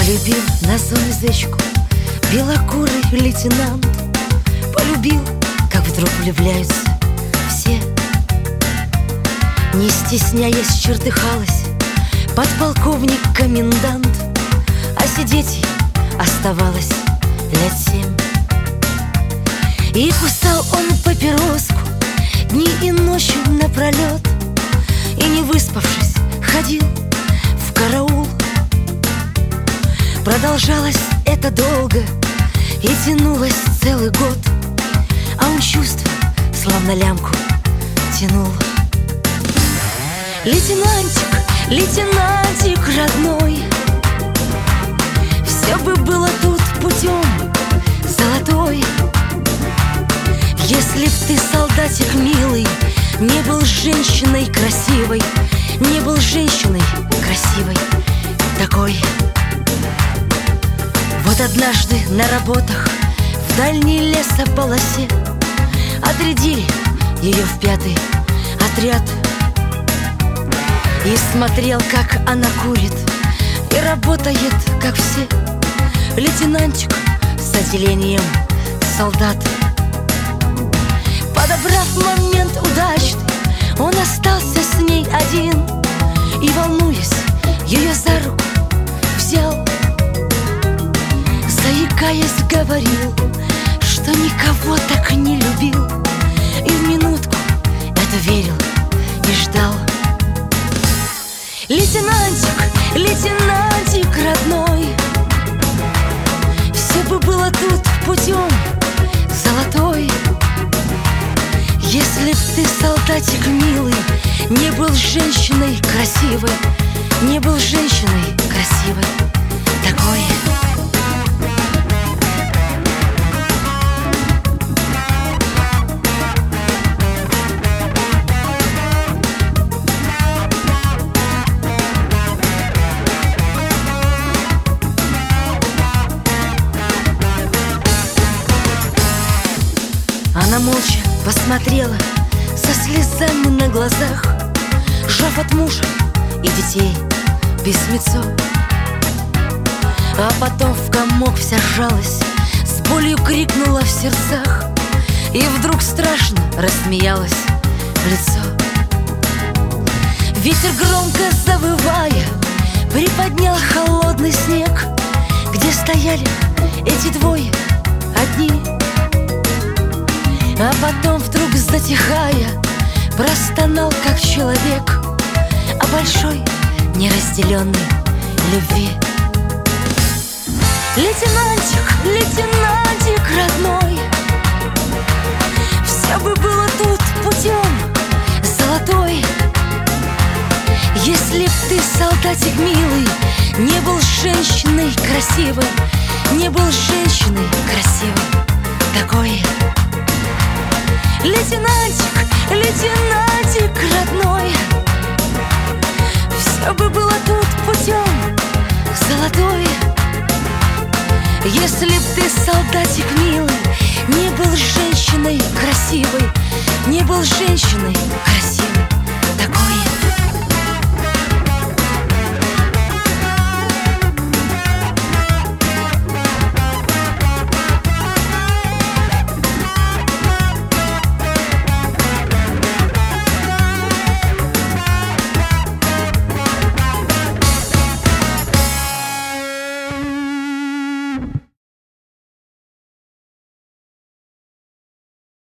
Полюбил на зоне зечку белокурый лейтенант. Полюбил, как вдруг влюбляются все. Не стесняясь, чертыхалась подполковник-комендант, а сидеть ей оставалось лет 7. И кусал он папироску дни и ночи напролет, и, не выспавшись, ходил в караул. Продолжалось это долго и тянулось целый год, а он чувства словно лямку тянул. Лейтенантик, лейтенантик родной, все бы было тут путем золотой, если б ты, солдатик милый, не был женщиной красивой, не был женщиной красивой такой. Вот однажды на работах в дальней лесополосе отрядили ее в 5-й отряд. И смотрел, как она курит и работает, как все. Лейтенантик с отделением солдат. Подобрав момент удачный, он остался с ней один и, волнуясь, ее за руку взял. Заикаясь, говорил, что никого так не любил, и в минутку это верил и ждал. Лейтенантик, лейтенантик родной, все бы было тут путем золотой, если б ты, солдатик милый, не был женщиной красивой, не был женщиной красивой такой. Она молча посмотрела со слезами на глазах, сжав от мужа и детей письмецо. А потом в комок вся сжалась, с болью крикнула в сердцах и вдруг страшно рассмеялась в лицо. Ветер, громко завывая, приподнял холодный снег, где стояли эти двое одни. А потом вдруг, затихая, простонал, как человек о большой неразделенной любви. Лейтенантик, лейтенантик родной, все бы было тут путем золотой, если б ты, солдатик милый, не был женщиной красивой, не был женщиной красивой такой. Лейтенантик, лейтенантик родной, все бы было тут путем золотой, если б